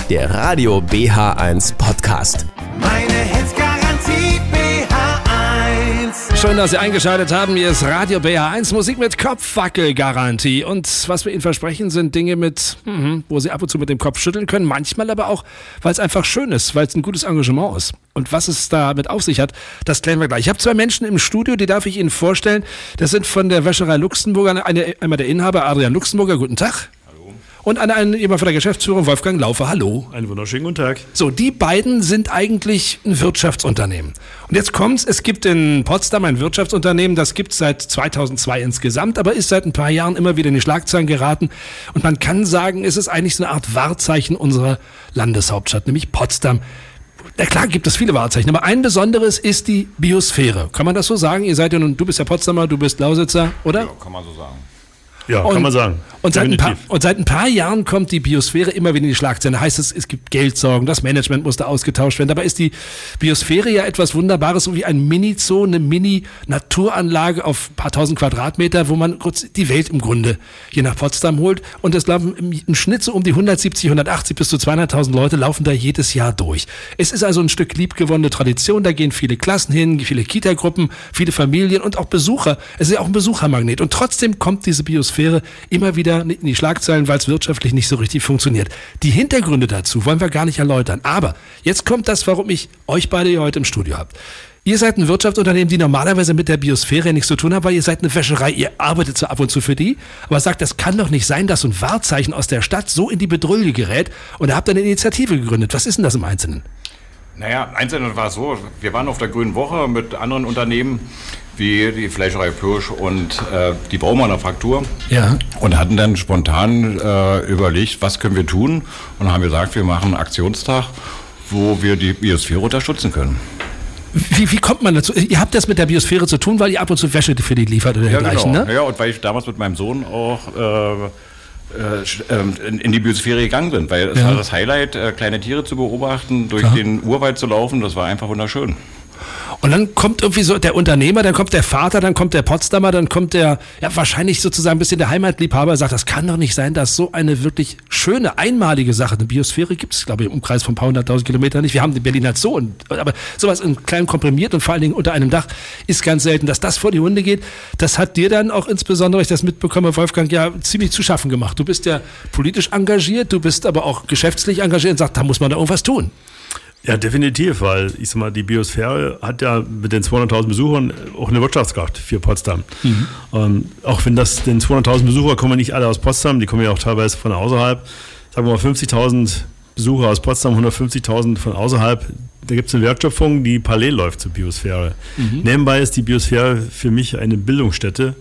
der Radio BH1 Podcast. Meine Hits-Garantie BH1. Schön, dass Sie eingeschaltet haben. Hier ist Radio BH1, Musik mit Kopfwackel-Garantie. Und was wir Ihnen versprechen, sind Dinge mit, wo Sie ab und zu mit dem Kopf schütteln können. Manchmal aber auch, weil es einfach schön ist, weil es ein gutes Engagement ist. Und was es damit auf sich hat, das klären wir gleich. Ich habe zwei Menschen im Studio, die darf ich Ihnen vorstellen. Das sind von der Wäscherei Luxemburger, einmal der Inhaber Adrian Luxemburger. Guten Tag. Und jemand von der Geschäftsführung, Wolfgang Laufer. Hallo. Einen wunderschönen guten Tag. So, die beiden sind eigentlich ein Wirtschaftsunternehmen. Und jetzt kommt's, es gibt in Potsdam ein Wirtschaftsunternehmen, das gibt's seit 2002 insgesamt, aber ist seit ein paar Jahren immer wieder in die Schlagzeilen geraten. Und man kann sagen, es ist eigentlich so eine Art Wahrzeichen unserer Landeshauptstadt, nämlich Potsdam. Na klar gibt es viele Wahrzeichen, aber ein besonderes ist die Biosphäre. Kann man das so sagen? Ihr seid ja nun, du bist ja Potsdamer, du bist Lausitzer, oder? Ja, kann man so sagen. Ja, kann man sagen. Und seit ein paar Jahren kommt die Biosphäre immer wieder in die Schlagzeilen. Da heißt es gibt Geldsorgen, das Management musste ausgetauscht werden. Dabei ist die Biosphäre ja etwas Wunderbares, so wie ein Mini-Zoo, eine Mini-Naturanlage auf ein paar tausend Quadratmeter, wo man kurz die Welt im Grunde hier nach Potsdam holt. Und es laufen im Schnitt so um die 170, 180 bis zu 200.000 Leute laufen da jedes Jahr durch. Es ist also ein Stück liebgewonnene Tradition. Da gehen viele Klassen hin, viele Kita-Gruppen, viele Familien und auch Besucher. Es ist ja auch ein Besuchermagnet. Und trotzdem kommt diese Biosphäre immer wieder in die Schlagzeilen, weil es wirtschaftlich nicht so richtig funktioniert. Die Hintergründe dazu wollen wir gar nicht erläutern. Aber jetzt kommt das, warum ich euch beide hier heute im Studio habe. Ihr seid ein Wirtschaftsunternehmen, die normalerweise mit der Biosphäre nichts zu tun haben, weil ihr seid eine Wäscherei, ihr arbeitet zwar ab und zu für die, aber sagt, das kann doch nicht sein, dass so ein Wahrzeichen aus der Stadt so in die Bedrulle gerät und ihr habt eine Initiative gegründet. Was ist denn das im Einzelnen? Naja, Einzelnen war es so, wir waren auf der Grünen Woche mit anderen Unternehmen, wie die Fleischerei Pirsch und die Baumanufaktur. Ja. Und hatten dann spontan überlegt, was können wir tun? Und haben gesagt, wir machen einen Aktionstag, wo wir die Biosphäre unterstützen können. Wie kommt man dazu? Ihr habt das mit der Biosphäre zu tun, weil ihr ab und zu Wäsche für die liefert oder dergleichen, genau. Ne? Ja, und weil ich damals mit meinem Sohn auch in die Biosphäre gegangen bin, weil es war das Highlight, kleine Tiere zu beobachten, durch den Urwald zu laufen, das war einfach wunderschön. Und dann kommt irgendwie so der Unternehmer, dann kommt der Vater, dann kommt der Potsdamer, dann kommt der, ja wahrscheinlich sozusagen ein bisschen der Heimatliebhaber, sagt, das kann doch nicht sein, dass so eine wirklich schöne, einmalige Sache, eine Biosphäre gibt es, glaube ich, im Umkreis von ein paar hunderttausend Kilometern nicht. Wir haben den Berliner Zoo, aber sowas in klein komprimiert und vor allen Dingen unter einem Dach ist ganz selten. Dass das vor die Hunde geht, das hat dir dann auch insbesondere, ich das mitbekomme, Wolfgang, ja ziemlich zu schaffen gemacht. Du bist ja politisch engagiert, du bist aber auch geschäftlich engagiert und sagst, da muss man da irgendwas tun. Ja, definitiv, weil ich sag mal, die Biosphäre hat ja mit den 200.000 Besuchern auch eine Wirtschaftskraft für Potsdam. Auch wenn das den 200.000 Besucher kommen nicht alle aus Potsdam, die kommen ja auch teilweise von außerhalb. Sagen wir mal 50.000 Besucher aus Potsdam, 150.000 von außerhalb. Da gibt es eine Wertschöpfung, die parallel läuft zur Biosphäre. Nebenbei ist die Biosphäre für mich eine Bildungsstätte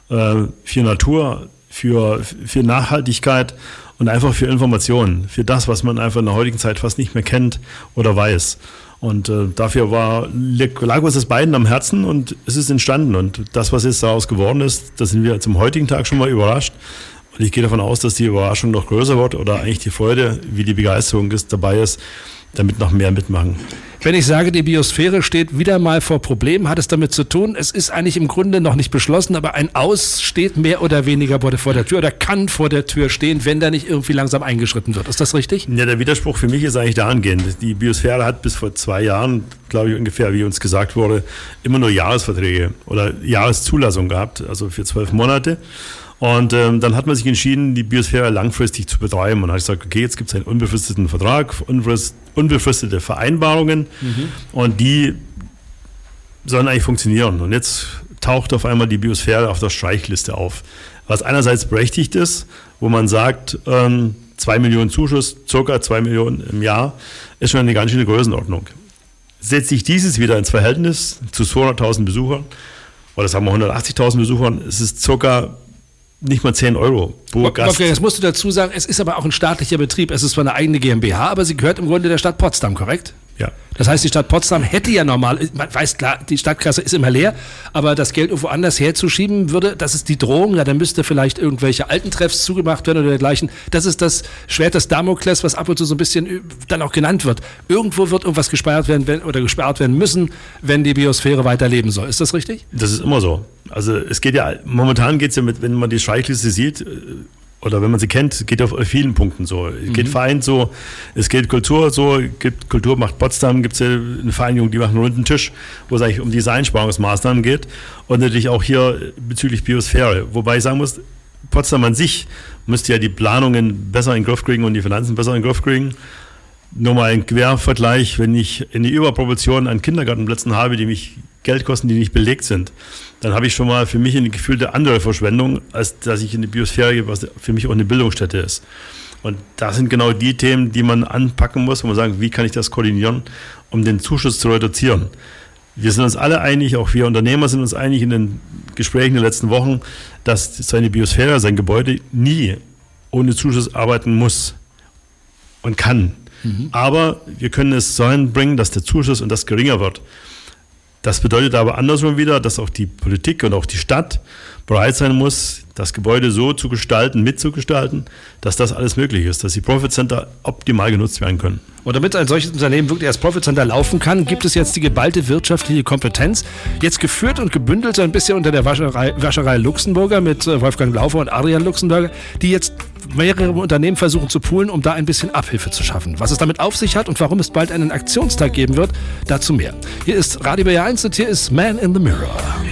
für Natur, für Nachhaltigkeit und einfach für Informationen, für das, was man einfach in der heutigen Zeit fast nicht mehr kennt oder weiß. Und dafür lag uns das beiden am Herzen und es ist entstanden. Und das, was jetzt daraus geworden ist, da sind wir zum heutigen Tag schon mal überrascht. Und ich gehe davon aus, dass die Überraschung noch größer wird oder eigentlich die Freude, wie die Begeisterung dabei ist, damit noch mehr mitmachen. Wenn ich sage, die Biosphäre steht wieder mal vor Problemen, hat es damit zu tun, es ist eigentlich im Grunde noch nicht beschlossen, aber ein Aus steht mehr oder weniger vor der Tür oder kann vor der Tür stehen, wenn da nicht irgendwie langsam eingeschritten wird. Ist das richtig? Ja, der Widerspruch für mich ist eigentlich dahingehend. Die Biosphäre hat bis vor 2 Jahren, glaube ich ungefähr, wie uns gesagt wurde, immer nur Jahresverträge oder Jahreszulassung gehabt, also für 12 Monate. Und dann hat man sich entschieden, die Biosphäre langfristig zu betreiben. Und dann habe ich gesagt, okay, jetzt gibt es einen unbefristeten Vertrag, unbefristete Vereinbarungen und die sollen eigentlich funktionieren. Und jetzt taucht auf einmal die Biosphäre auf der Streichliste auf. Was einerseits berechtigt ist, wo man sagt, 2 Millionen Zuschuss, ca. 2 Millionen im Jahr, ist schon eine ganz schöne Größenordnung. Setzt sich dieses wieder ins Verhältnis zu 200.000 Besuchern, oder sagen wir 180.000 Besuchern, es ist ca. nicht mal 10 Euro pro Gast. Okay, das musst du dazu sagen, es ist aber auch ein staatlicher Betrieb. Es ist zwar eine eigene GmbH, aber sie gehört im Grunde der Stadt Potsdam, korrekt? Ja. Das heißt, die Stadt Potsdam hätte ja normal, man weiß klar, die Stadtkasse ist immer leer, aber das Geld irgendwo anders herzuschieben würde, das ist die Drohung, ja, dann müsste vielleicht irgendwelche alten Treffs zugemacht werden oder dergleichen. Das ist das Schwert des Damokles, was ab und zu so ein bisschen dann auch genannt wird. Irgendwo wird irgendwas gespart werden müssen, wenn die Biosphäre weiterleben soll. Ist das richtig? Das ist immer so. Also es geht ja, momentan geht es ja mit, wenn man die Streichliste sieht, oder wenn man sie kennt, geht auf vielen Punkten so. Es geht vereint so, es geht Kultur so, gibt Kultur macht Potsdam, gibt es ja eine Vereinigung, die macht einen runden Tisch, wo es eigentlich um die Einsparungsmaßnahmen geht und natürlich auch hier bezüglich Biosphäre. Wobei ich sagen muss, Potsdam an sich müsste ja die Planungen besser in den Griff kriegen und die Finanzen besser in den Griff kriegen. Nur mal ein Quervergleich, wenn ich eine Überproportion an Kindergartenplätzen habe, die mich Geld kosten, die nicht belegt sind, dann habe ich schon mal für mich eine gefühlte andere Verschwendung, als dass ich in die Biosphäre, was für mich auch eine Bildungsstätte ist. Und das sind genau die Themen, die man anpacken muss, wo man sagt, wie kann ich das koordinieren, um den Zuschuss zu reduzieren. Wir sind uns alle einig, auch wir Unternehmer sind uns einig in den Gesprächen der letzten Wochen, dass seine Biosphäre, sein Gebäude nie ohne Zuschuss arbeiten muss und kann. Aber wir können es so hinbringen, dass der Zuschuss und das geringer wird. Das bedeutet aber andersrum wieder, dass auch die Politik und auch die Stadt bereit sein muss, das Gebäude so zu gestalten, mitzugestalten, dass das alles möglich ist, dass die Profit Center optimal genutzt werden können. Und damit ein solches Unternehmen wirklich als Profit Center laufen kann, gibt es jetzt die geballte wirtschaftliche Kompetenz, jetzt geführt und gebündelt so ein bisschen unter der Wascherei Luxemburger mit Wolfgang Laufer und Adrian Luxemburger, die jetzt mehrere Unternehmen versuchen zu poolen, um da ein bisschen Abhilfe zu schaffen. Was es damit auf sich hat und warum es bald einen Aktionstag geben wird, dazu mehr. Hier ist Radio BR1 und hier ist Man in the Mirror.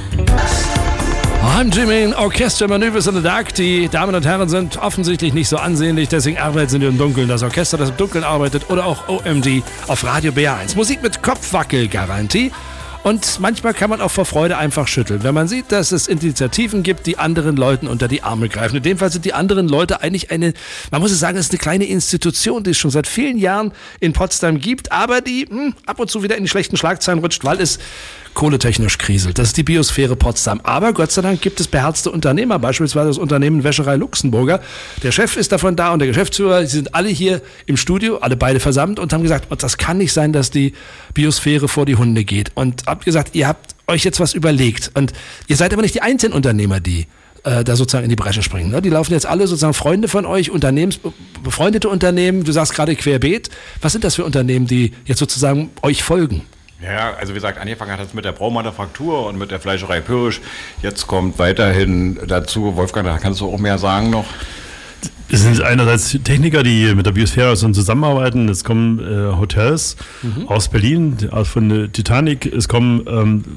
I'm Jimmy, Orchester Manövers in the Dark. Die Damen und Herren sind offensichtlich nicht so ansehnlich, deswegen arbeiten sie im Dunkeln. Das Orchester, das im Dunkeln arbeitet, oder auch OMD auf Radio BR1. Musik mit Kopfwackelgarantie. Und manchmal kann man auch vor Freude einfach schütteln, wenn man sieht, dass es Initiativen gibt, die anderen Leuten unter die Arme greifen. In dem Fall sind die anderen Leute eigentlich man muss es sagen, es ist eine kleine Institution, die es schon seit vielen Jahren in Potsdam gibt, aber die ab und zu wieder in die schlechten Schlagzeilen rutscht, weil es kohletechnisch kriselt. Das ist die Biosphäre Potsdam. Aber Gott sei Dank gibt es beherzte Unternehmer, beispielsweise das Unternehmen Wäscherei Luxemburger. Der Chef ist davon da und der Geschäftsführer, sie sind alle hier im Studio, alle beide versammelt und haben gesagt, das kann nicht sein, dass die Biosphäre vor die Hunde geht. Und habt gesagt, ihr habt euch jetzt was überlegt. Und ihr seid aber nicht die einzigen Unternehmer, die da sozusagen in die Bresche springen. Ne? Die laufen jetzt alle sozusagen Freunde von euch, befreundete Unternehmen, du sagst gerade querbeet. Was sind das für Unternehmen, die jetzt sozusagen euch folgen? Ja, also wie gesagt, angefangen hat es mit der Braumanufaktur und mit der Fleischerei Pirsch. Jetzt kommt weiterhin dazu, Wolfgang, da kannst du auch mehr sagen noch. Es sind einerseits Techniker, die mit der Biosphäre zusammenarbeiten. Es kommen Hotels aus Berlin, von der Titanic. Es kommen,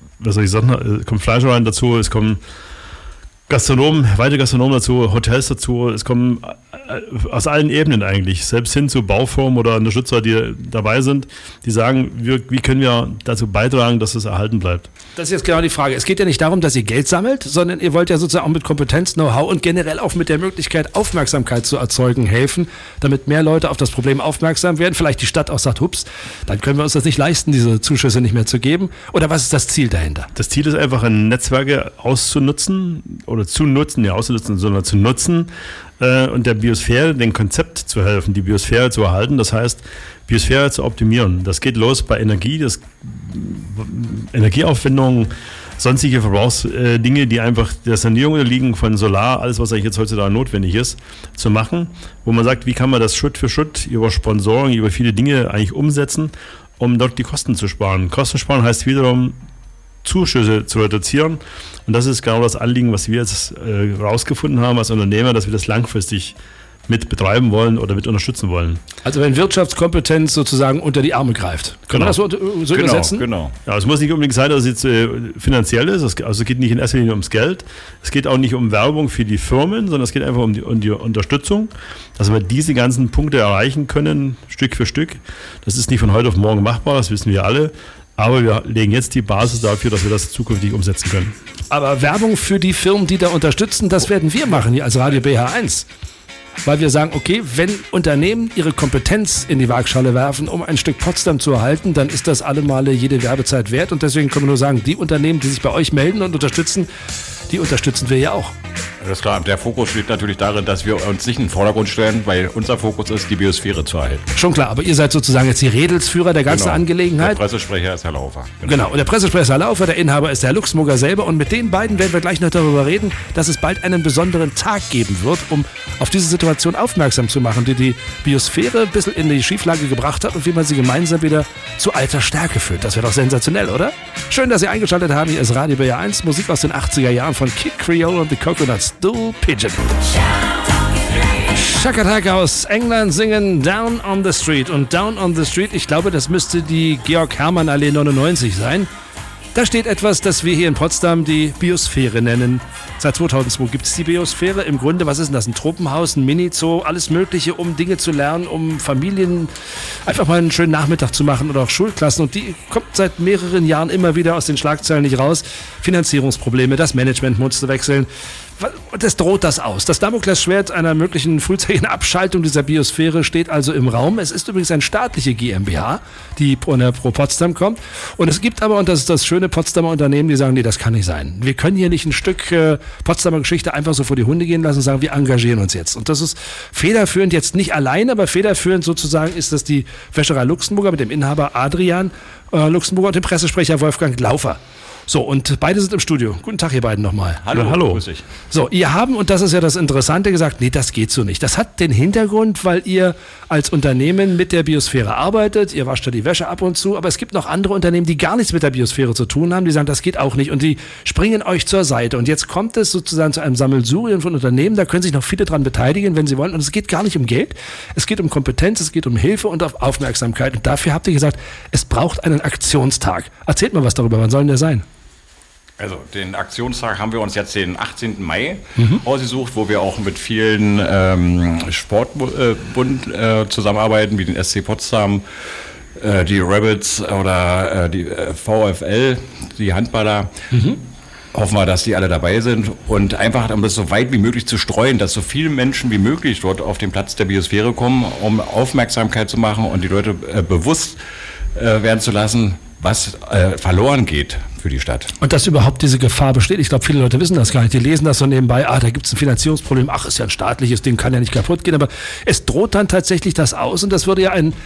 es kommen Fleischereien dazu, es kommen Gastronomen, weitere Gastronomen dazu, Hotels dazu. Es kommen aus allen Ebenen eigentlich, selbst hin zu Bauformen oder Unterstützer, die dabei sind, die sagen, wie können wir dazu beitragen, dass es erhalten bleibt. Das ist jetzt genau die Frage. Es geht ja nicht darum, dass ihr Geld sammelt, sondern ihr wollt ja sozusagen auch mit Kompetenz, Know-how und generell auch mit der Möglichkeit, Aufmerksamkeit zu erzeugen, helfen, damit mehr Leute auf das Problem aufmerksam werden. Vielleicht die Stadt auch sagt, hups, dann können wir uns das nicht leisten, diese Zuschüsse nicht mehr zu geben. Oder was ist das Ziel dahinter? Das Ziel ist einfach, Netzwerke auszunutzen oder zu nutzen, sondern zu nutzen und der Biosphäre, dem Konzept zu helfen, die Biosphäre zu erhalten. Das heißt, Biosphäre zu optimieren. Das geht los bei Energie, Energieaufwendung, sonstige Verbrauchsdinge, die einfach der Sanierung unterliegen von Solar, alles, was eigentlich jetzt heutzutage notwendig ist, zu machen, wo man sagt, wie kann man das Schritt für Schritt über Sponsoring, über viele Dinge eigentlich umsetzen, um dort die Kosten zu sparen. Kosten sparen heißt wiederum, Zuschüsse zu reduzieren. Und das ist genau das Anliegen, was wir jetzt rausgefunden haben als Unternehmer, dass wir das langfristig mit betreiben wollen oder mit unterstützen wollen. Also wenn Wirtschaftskompetenz sozusagen unter die Arme greift. Kann man das so übersetzen? Genau. Ja, es muss nicht unbedingt sein, dass es jetzt finanziell ist. Also es geht nicht in erster Linie ums Geld. Es geht auch nicht um Werbung für die Firmen, sondern es geht einfach um die Unterstützung, dass wir diese ganzen Punkte erreichen können, Stück für Stück. Das ist nicht von heute auf morgen machbar, das wissen wir alle. Aber wir legen jetzt die Basis dafür, dass wir das zukünftig umsetzen können. Aber Werbung für die Firmen, die da unterstützen, das werden wir machen hier als Radio BH1. Weil wir sagen, okay, wenn Unternehmen ihre Kompetenz in die Waagschale werfen, um ein Stück Potsdam zu erhalten, dann ist das allemal jede Werbezeit wert. Und deswegen können wir nur sagen, die Unternehmen, die sich bei euch melden und unterstützen, die unterstützen wir ja auch. Das ist klar. Der Fokus liegt natürlich darin, dass wir uns nicht in den Vordergrund stellen, weil unser Fokus ist, die Biosphäre zu erhalten. Schon klar, aber ihr seid sozusagen jetzt die Redelsführer der ganzen Angelegenheit. Der Pressesprecher ist Herr Laufer. Genau, und der Pressesprecher ist Herr Laufer, der Inhaber ist der Herr Luxemburger selber. Und mit den beiden werden wir gleich noch darüber reden, dass es bald einen besonderen Tag geben wird, um auf diese Situation aufmerksam zu machen, die die Biosphäre ein bisschen in die Schieflage gebracht hat und wie man sie gemeinsam wieder zu alter Stärke führt. Das wäre doch sensationell, oder? Schön, dass Sie eingeschaltet haben. Hier ist Radio BR1, Musik aus den 80er Jahren von Kid Creole und the Coconuts, Stool Pigeon. Shout out. Chaka Chaka aus England singen Down on the Street. Und Down on the Street, ich glaube, das müsste die Georg-Hermann-Allee 99 sein. Da steht etwas, das wir hier in Potsdam die Biosphäre nennen. Seit 2002 gibt es die Biosphäre. Im Grunde, was ist denn das? Ein Tropenhaus, ein Mini-Zoo, alles Mögliche, um Dinge zu lernen, um Familien einfach mal einen schönen Nachmittag zu machen oder auch Schulklassen. Und die kommt seit mehreren Jahren immer wieder aus den Schlagzeilen nicht raus. Finanzierungsprobleme, das Management musste wechseln. Das droht das aus. Das Damoklesschwert einer möglichen frühzeitigen Abschaltung dieser Biosphäre steht also im Raum. Es ist übrigens eine staatliche GmbH, die pro Potsdam kommt. Und es gibt aber, und das ist das schöne Potsdamer Unternehmen, die sagen, nee, das kann nicht sein. Wir können hier nicht ein Stück Potsdamer Geschichte einfach so vor die Hunde gehen lassen und sagen, wir engagieren uns jetzt. Und das ist federführend jetzt nicht allein, aber federführend sozusagen ist das die Wäscherei Luxemburger mit dem Inhaber Adrian Luxemburger und dem Pressesprecher Wolfgang Laufer. So, und beide sind im Studio. Guten Tag, ihr beiden nochmal. Hallo. Grüß dich. So, ihr haben, und das ist ja das Interessante, gesagt, nee, das geht so nicht. Das hat den Hintergrund, weil ihr als Unternehmen mit der Biosphäre arbeitet. Ihr wascht ja die Wäsche ab und zu, aber es gibt noch andere Unternehmen, die gar nichts mit der Biosphäre zu tun haben. Die sagen, das geht auch nicht und die springen euch zur Seite. Und jetzt kommt es sozusagen zu einem Sammelsurium von Unternehmen. Da können sich noch viele dran beteiligen, wenn sie wollen. Und es geht gar nicht um Geld. Es geht um Kompetenz, es geht um Hilfe und auf Aufmerksamkeit. Und dafür habt ihr gesagt, es braucht einen Aktionstag. Erzählt mal was darüber. Wann soll denn der sein? Also den Aktionstag haben wir uns jetzt den 18. Mai ausgesucht, wo wir auch mit vielen Sportbund zusammenarbeiten, wie den SC Potsdam, die Rabbits oder die VfL, die Handballer. Hoffen wir, dass die alle dabei sind und einfach, um das so weit wie möglich zu streuen, dass so viele Menschen wie möglich dort auf den Platz der Biosphäre kommen, um Aufmerksamkeit zu machen und die Leute bewusst werden zu lassen, was verloren geht für die Stadt. Und dass überhaupt diese Gefahr besteht, ich glaube, viele Leute wissen das gar nicht. Die lesen das so nebenbei, da gibt es ein Finanzierungsproblem, ist ja ein staatliches Ding, kann ja nicht kaputt gehen, aber es droht dann tatsächlich das aus und das würde ja ein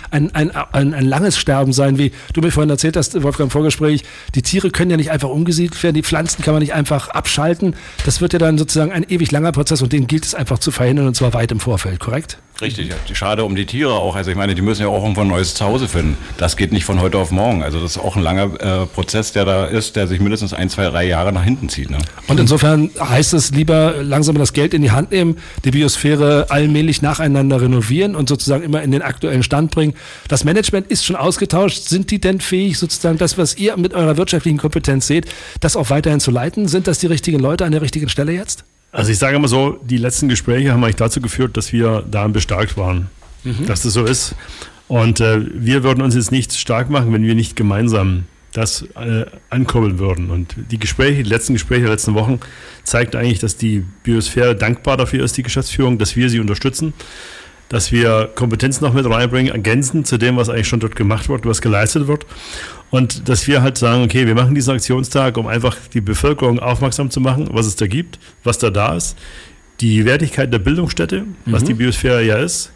langes Sterben sein, wie du mir vorhin erzählt hast, Wolfgang, im Vorgespräch. Die Tiere können ja nicht einfach umgesiedelt werden, die Pflanzen kann man nicht einfach abschalten. Das wird ja dann sozusagen ein ewig langer Prozess und den gilt es einfach zu verhindern und zwar weit im Vorfeld, korrekt? Richtig, schade um die Tiere auch. Also ich meine, die müssen ja auch irgendwo ein neues Zuhause finden. Das geht nicht von heute auf morgen. Also das ist auch ein langer Prozess, der da ist, der sich mindestens 1, 2, 3 Jahre nach hinten zieht. Ne? Und insofern heißt es lieber langsam das Geld in die Hand nehmen, die Biosphäre allmählich nacheinander renovieren und sozusagen immer in den aktuellen Stand bringen. Das Management ist schon ausgetauscht. Sind die denn fähig, sozusagen das, was ihr mit eurer wirtschaftlichen Kompetenz seht, das auch weiterhin zu leiten? Sind das die richtigen Leute an der richtigen Stelle jetzt? Also ich sage immer so, die letzten Gespräche haben eigentlich dazu geführt, dass wir daran bestärkt waren, dass das so ist. Und wir würden uns jetzt nicht stark machen, wenn wir nicht gemeinsam das ankurbeln würden. Und die letzten Gespräche der letzten Wochen zeigt eigentlich, dass die Biosphäre dankbar dafür ist, die Geschäftsführung, dass wir sie unterstützen, dass wir Kompetenz noch mit reinbringen, ergänzend zu dem, was eigentlich schon dort gemacht wird, was geleistet wird. Und dass wir halt sagen, okay, wir machen diesen Aktionstag, um einfach die Bevölkerung aufmerksam zu machen, was es da gibt, was da ist. Die Wertigkeit der Bildungsstätte, was die Biosphäre ja ist.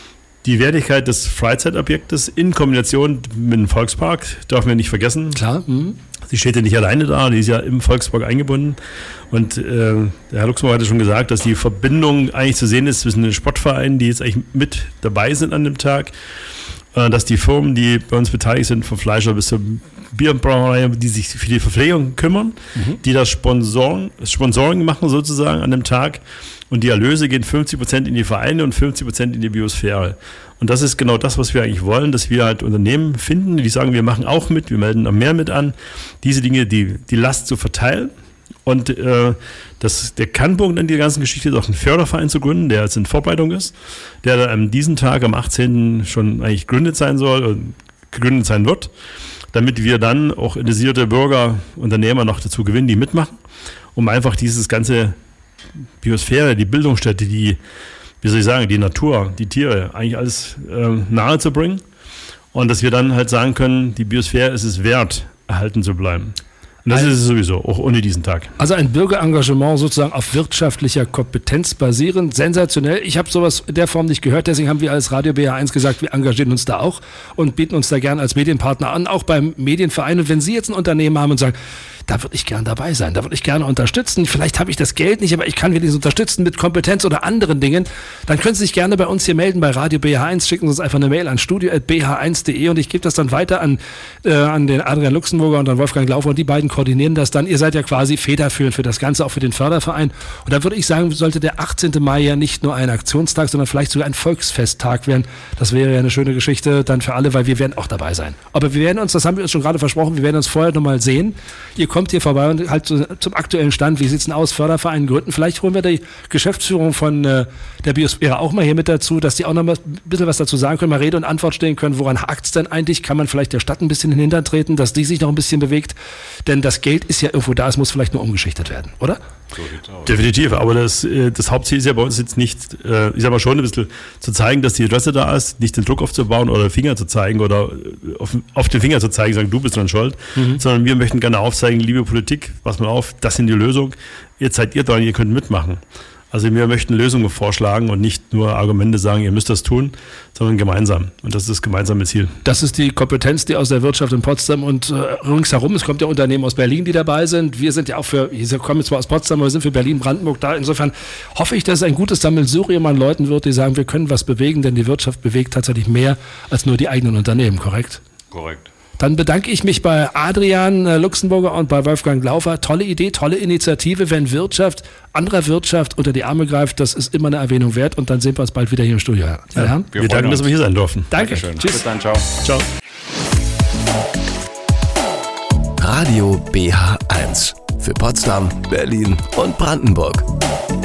Die Wertigkeit des Freizeitobjektes in Kombination mit dem Volkspark, dürfen wir nicht vergessen. Klar. Sie steht ja nicht alleine da, die ist ja im Volkspark eingebunden. Und der Herr Luxemburg hatte schon gesagt, dass die Verbindung eigentlich zu sehen ist zwischen den Sportvereinen, die jetzt eigentlich mit dabei sind an dem Tag, dass die Firmen, die bei uns beteiligt sind, vom Fleischer bis zur Bierbrauerei, die sich für die Verpflegung kümmern, die das Sponsoring machen sozusagen an dem Tag. Und die Erlöse gehen 50% in die Vereine und 50% in die Biosphäre. Und das ist genau das, was wir eigentlich wollen, dass wir halt Unternehmen finden, die sagen, wir machen auch mit, wir melden noch mehr mit an, diese Dinge, die Last zu verteilen. Und der Kernpunkt an der ganzen Geschichte ist auch einen Förderverein zu gründen, der jetzt in Vorbereitung ist, der dann an diesem Tag, am 18. schon eigentlich gegründet sein wird, damit wir dann auch interessierte Bürger, Unternehmer noch dazu gewinnen, die mitmachen, um einfach dieses ganze Biosphäre, die Bildungsstätte, die Natur, die Tiere, eigentlich alles nahe zu bringen und dass wir dann halt sagen können, die Biosphäre ist es wert, erhalten zu bleiben. Und das ist es sowieso, auch ohne diesen Tag. Also ein Bürgerengagement sozusagen auf wirtschaftlicher Kompetenz basierend, sensationell. Ich habe sowas in der Form nicht gehört, deswegen haben wir als Radio BH1 gesagt, wir engagieren uns da auch und bieten uns da gerne als Medienpartner an, auch beim Medienverein. Und wenn Sie jetzt ein Unternehmen haben und sagen, da würde ich gern dabei sein, da würde ich gerne unterstützen. Vielleicht habe ich das Geld nicht, aber ich kann wenigstens unterstützen mit Kompetenz oder anderen Dingen. Dann können Sie sich gerne bei uns hier melden, bei Radio BH1, schicken Sie uns einfach eine Mail an studio@bh1.de und ich gebe das dann weiter an den Adrian Luxemburger und an Wolfgang Laufer und die beiden koordinieren das dann. Ihr seid ja quasi federführend für das Ganze, auch für den Förderverein. Und da würde ich sagen, sollte der 18. Mai ja nicht nur ein Aktionstag, sondern vielleicht sogar ein Volksfesttag werden. Das wäre ja eine schöne Geschichte dann für alle, weil wir werden auch dabei sein. Aber wir werden uns, das haben wir uns schon gerade versprochen, wir werden uns vorher nochmal sehen. Ihr kommt hier vorbei und halt zum aktuellen Stand, wie sieht es denn aus, Förderverein gründen. Vielleicht holen wir die Geschäftsführung von der Biosphäre auch mal hier mit dazu, dass die auch noch mal ein bisschen was dazu sagen können, mal Rede und Antwort stehen können. Woran hakt es denn eigentlich? Kann man vielleicht der Stadt ein bisschen in den Hintern treten, dass die sich noch ein bisschen bewegt? Denn das Geld ist ja irgendwo da, es muss vielleicht nur umgeschichtet werden, oder? So definitiv, aber das Hauptziel ist ja bei uns jetzt nicht, ich sag mal schon ein bisschen zu zeigen, dass die Adresse da ist, nicht den Druck aufzubauen oder Finger zu zeigen oder auf den Finger zu zeigen, sagen, du bist dran schuld, sondern wir möchten gerne aufzeigen, liebe Politik, pass mal auf, das sind die Lösungen, jetzt seid ihr dran, ihr könnt mitmachen. Also wir möchten Lösungen vorschlagen und nicht nur Argumente sagen, ihr müsst das tun, sondern gemeinsam. Und das ist das gemeinsame Ziel. Das ist die Kompetenz, die aus der Wirtschaft in Potsdam und ringsherum, es kommt ja Unternehmen aus Berlin, die dabei sind. Wir sind ja auch wir kommen zwar aus Potsdam, aber wir sind für Berlin-Brandenburg da. Insofern hoffe ich, dass es ein gutes Sammelsurium an Leuten wird, die sagen, wir können was bewegen, denn die Wirtschaft bewegt tatsächlich mehr als nur die eigenen Unternehmen, korrekt? Korrekt. Dann bedanke ich mich bei Adrian Luxemburger und bei Wolfgang Laufer. Tolle Idee, tolle Initiative. Wenn Wirtschaft anderer Wirtschaft unter die Arme greift, das ist immer eine Erwähnung wert. Und dann sehen wir uns bald wieder hier im Studio. Ja. Wir danken, dass wir hier sein durften. Dankeschön. Tschüss. Bis dann, ciao. Ciao. Radio BH1 für Potsdam, Berlin und Brandenburg.